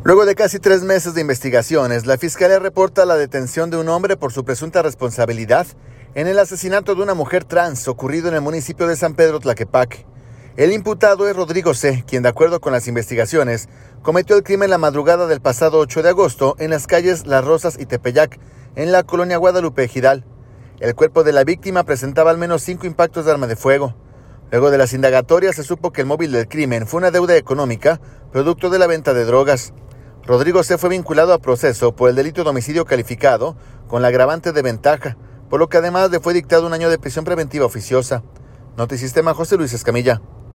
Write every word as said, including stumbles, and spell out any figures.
Luego de casi tres meses de investigaciones, la Fiscalía reporta la detención de un hombre por su presunta responsabilidad en el asesinato de una mujer trans ocurrido en el municipio de San Pedro Tlaquepaque. El imputado es Rodrigo C., quien de acuerdo con las investigaciones, cometió el crimen la madrugada del pasado ocho de agosto en las calles Las Rosas y Tepeyac, en la colonia Guadalupe Ejidal. El cuerpo de la víctima presentaba al menos cinco impactos de arma de fuego. Luego de las indagatorias se supo que el móvil del crimen fue una deuda económica, producto de la venta de drogas. Rodrigo C. fue vinculado a proceso por el delito de homicidio calificado con la agravante de ventaja, por lo que además le fue dictado un año de prisión preventiva oficiosa. Notisistema, José Luis Escamilla.